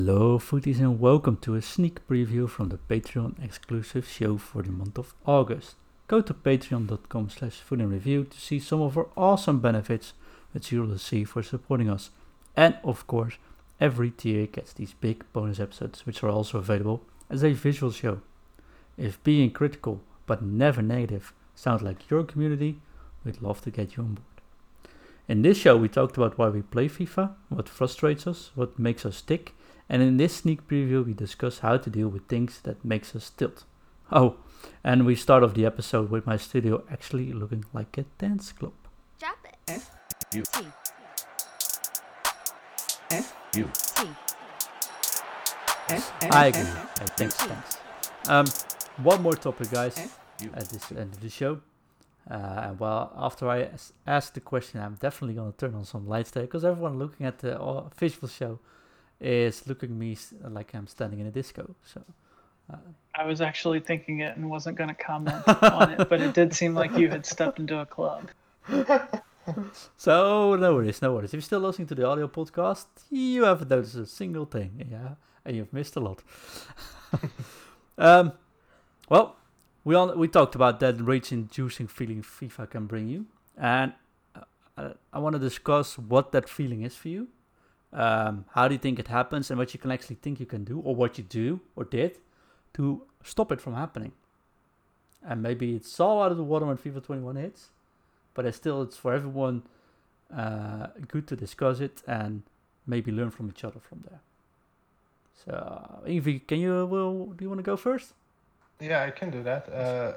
Hello, foodies, and welcome to a sneak preview from the Patreon exclusive show for the month of August. Go to patreon.com/foodandreview to see some of our awesome benefits which you'll receive for supporting us. And of course, every tier gets these big bonus episodes, which are also available as a visual show. If being critical but never negative sounds like your community, we'd love to get you on board. In this show, we talked about why we play FIFA, what frustrates us, what makes us tick, and in this sneak preview, we discuss how to deal with things that makes us tilt. Oh, and we start off the episode with my studio actually looking like a dance club. Drop it. F U T F U T F I agree. Thanks. One more topic, guys, at this end of the show. Well, after I ask the question, I'm definitely going to turn on some lights there, because everyone looking at the visual show is looking at me like I'm standing in a disco. So I was actually thinking it and wasn't going to comment on it, but it did seem like you had stepped into a club. So no worries. If you're still listening to the audio podcast, you haven't noticed a single thing, yeah, and you've missed a lot. Well, we talked about that rage-inducing feeling FIFA can bring you, and I want to discuss what that feeling is for you. How do you think it happens, and what you can actually think you can do, or what you do or did to stop it from happening? And maybe it's all out of the water when FIFA 21 hits, but it's for everyone good to discuss it and maybe learn from each other from there. So, Ingvi, do you want to go first? Yeah, I can do that.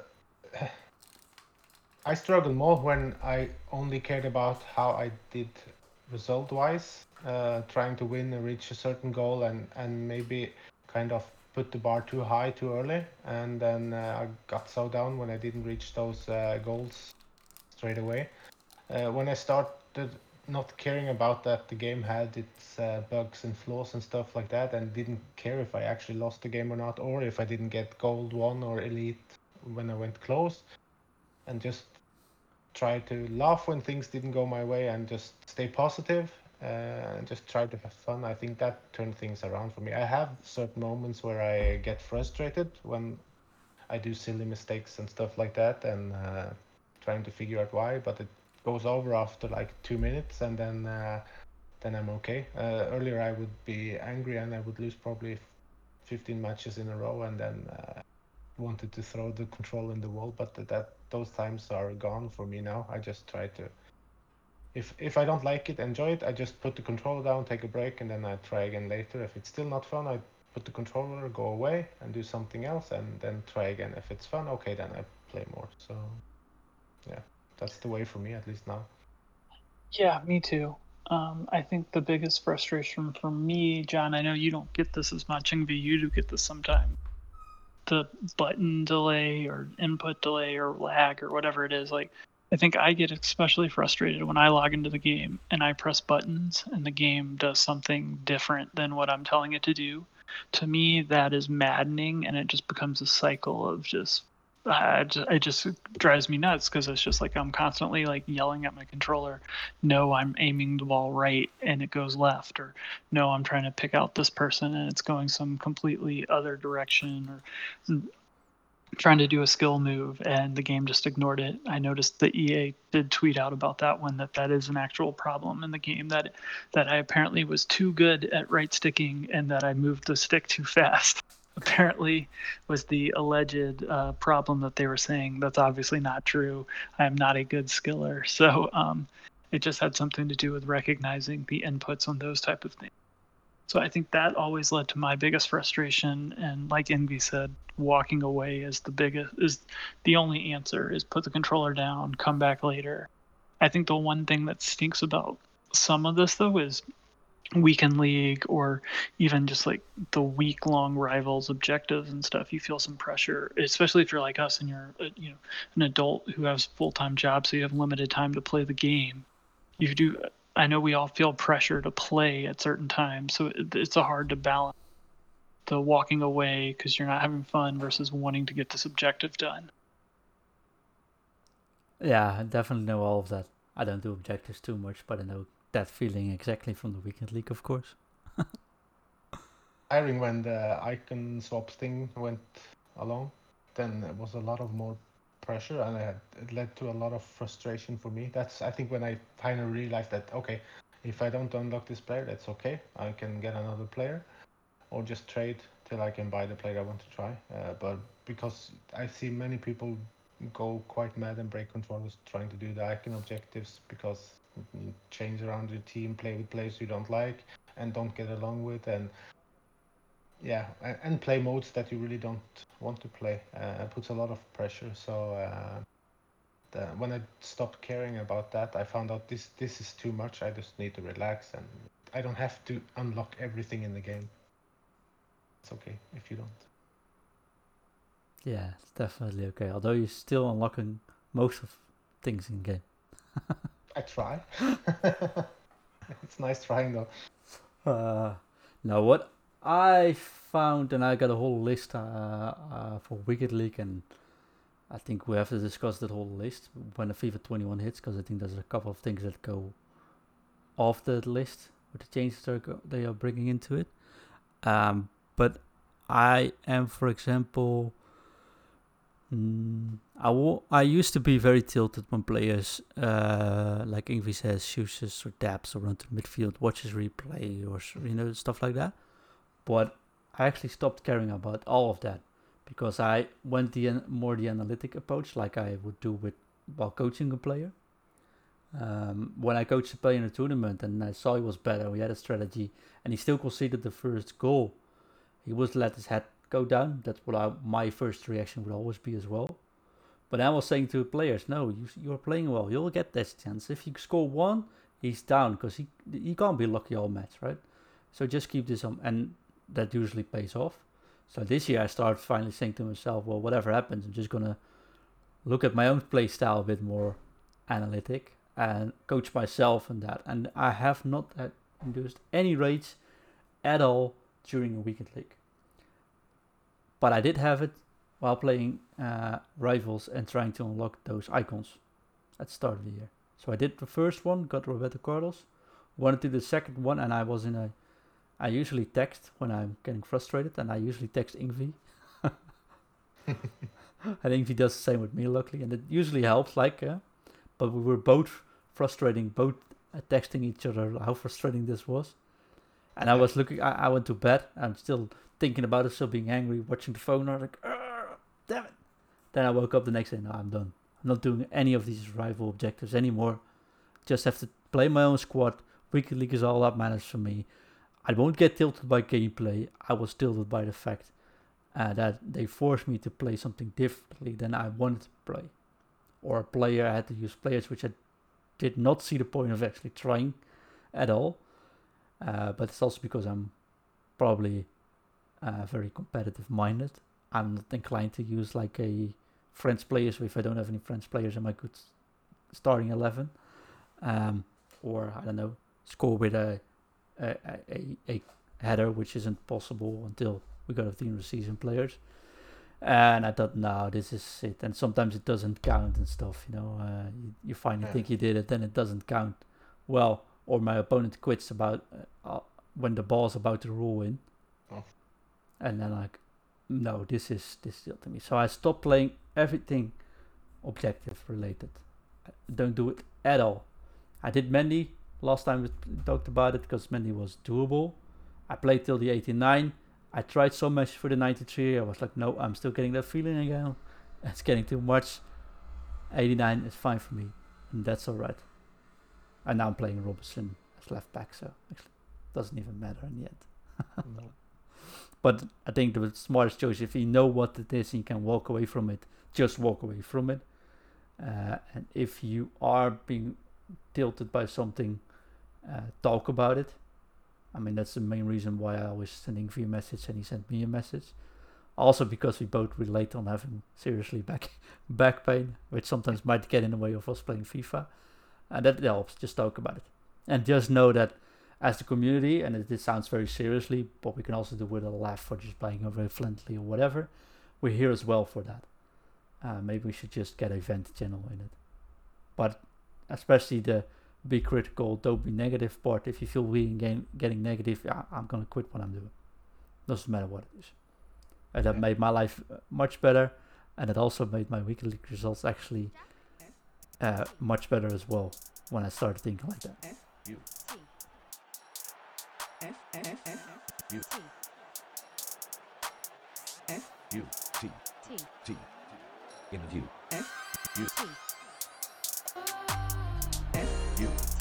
I struggled more when I only cared about how I did result-wise, trying to win and reach a certain goal, and maybe kind of put the bar too high too early, and then I got so down when I didn't reach those goals straight away. When I started not caring about that the game had its bugs and flaws and stuff like that, and didn't care if I actually lost the game or not, or if I didn't get gold 1 or elite when I went close, and just try to laugh when things didn't go my way and just stay positive and just try to have fun. I think that turned things around for me. I have certain moments where I get frustrated when I do silly mistakes and stuff like that, and trying to figure out why, but it goes over after like 2 minutes, and then I'm okay. Earlier I would be angry and I would lose probably 15 matches in a row, and then wanted to throw the control in the wall, but those times are gone for me now. I just try to, if I don't like it, enjoy it, I just put the controller down, take a break, and then I try again later. If it's still not fun, I put the controller, go away and do something else, and then try again. If it's fun, okay, then I play more. So yeah, that's the way for me, at least now. Yeah, me too. I think the biggest frustration for me, John, I know you don't get this as much, Ingvi, you do get this sometimes. The button delay or input delay or lag or whatever it is, like I think I get especially frustrated when I log into the game and I press buttons and the game does something different than what I'm telling it to do. To me, that is maddening, and it just becomes a cycle of just it just drives me nuts, because it's just like I'm constantly like yelling at my controller, no, I'm aiming the ball right and it goes left, or no, I'm trying to pick out this person and it's going some completely other direction, or trying to do a skill move and the game just ignored it. I noticed that EA did tweet out about that one, that is an actual problem in the game, that I apparently was too good at right sticking and that I moved the stick too fast. Apparently was the alleged problem that they were saying. That's obviously not true. I am not a good skiller. So it just had something to do with recognizing the inputs on those type of things. So I think that always led to my biggest frustration. And like Envy said, walking away is the only answer, is put the controller down, come back later. I think the one thing that stinks about some of this though is weekend league, or even just like the week-long rivals objectives and stuff. You feel some pressure, especially if you're like us and you're an adult who has full-time job, so you have limited time to play the game. You do. I know we all feel pressure to play at certain times, so it's a hard to balance the walking away because you're not having fun versus wanting to get this objective done. Yeah, I definitely know all of that. I don't do objectives too much, but I know that feeling exactly from the weekend league, of course. tiring when the icon swap thing went along. Then it was a lot of more pressure, and it led to a lot of frustration for me. That's I think when I finally realized that okay, if I don't unlock this player, that's okay. I can get another player, or just trade till I can buy the player I want to try. But because I see many people go quite mad and break controllers trying to do the icon objectives because you change around your team, play with players you don't like and don't get along with, and yeah, and play modes that you really don't want to play. It puts a lot of pressure. So when I stopped caring about that, I found out this is too much. I just need to relax, and I don't have to unlock everything in the game. It's okay if you don't. Yeah, it's definitely okay. Although you're still unlocking most of things in game. I try. It's nice trying though. Now what I found, and I got a whole list for Wicked League, and I think we have to discuss that whole list when the FIFA 21 hits, because I think there's a couple of things that go off that list with the changes they are bringing into it. But I am, for example, I used to be very tilted when players, like Ingvi says, shoots or dabs or run to midfield, watches replay or stuff like that. But I actually stopped caring about all of that because I went the analytic approach, like I would do while coaching a player. When I coached a player in a tournament and I saw he was better, we had a strategy, and he still conceded the first goal, he would let his head go down. That's what my first reaction would always be as well. But I was saying to the players, no, you're playing well. You'll get this chance. If you score one, he's down because he can't be lucky all match, right? So just keep this on, and that usually pays off. So this year I started finally saying to myself, well, whatever happens, I'm just gonna look at my own play style a bit more analytic and coach myself in that. And I have not induced any rage at all during a weekend league. But I did have it while playing Rivals and trying to unlock those icons at the start of the year. So I did the first one, got Roberto Carlos, wanted to do the second one, and I usually text when I'm getting frustrated, and I usually text Ingvi. And Ingvi does the same with me, luckily, and it usually helps, but we were both frustrating, both texting each other how frustrating this was. And I was looking, I went to bed, I'm still thinking about it, still being angry, watching the phone, I was like, damn it. Then I woke up the next day, no, I'm done. I'm not doing any of these rival objectives anymore. Just have to play my own squad. Weekend League is all that matters for me. I won't get tilted by gameplay. I was tilted by the fact that they forced me to play something differently than I wanted to play. Or a player, I had to use players which I did not see the point of actually trying at all. But it's also because I'm probably very competitive minded. I'm not inclined to use like a French players if I don't have any French players in my good starting 11. Or I don't know, score with a header, which isn't possible until we got a team of season players. And I thought, no, this is it. And sometimes it doesn't count and stuff, you finally think you did it, then it doesn't count. Well, or my opponent quits about when the ball's about to roll in. Oh. And then like, no, this is still to me. So I stopped playing everything objective related. I don't do it at all. I did Mendy. Last time we talked about it because Mendy was doable. I played till the 89. I tried so much for the 93. I was like, no, I'm still getting that feeling again. It's getting too much. 89 is fine for me. And that's alright. And now I'm playing Robertson as left back, so actually it doesn't even matter in the end. No. But I think the smartest choice, if you know what it is and you can walk away from it, just walk away from it. And if you are being tilted by something, talk about it. I mean, that's the main reason why I always sending Ingvi a message and he sent me a message. Also because we both relate on having seriously back pain, which sometimes might get in the way of us playing FIFA. And that helps, just talk about it. And just know that as the community, and it sounds very seriously, but we can also do with a laugh or just playing very friendly or whatever, we're here as well for that. Maybe we should just get a vent channel in it. But especially the be critical, don't be negative part. If you feel weak and getting negative, I'm going to quit what I'm doing. Doesn't matter what it is. And that made my life much better, and it also made my weekly league results actually much better as well when I started thinking like that. Interview.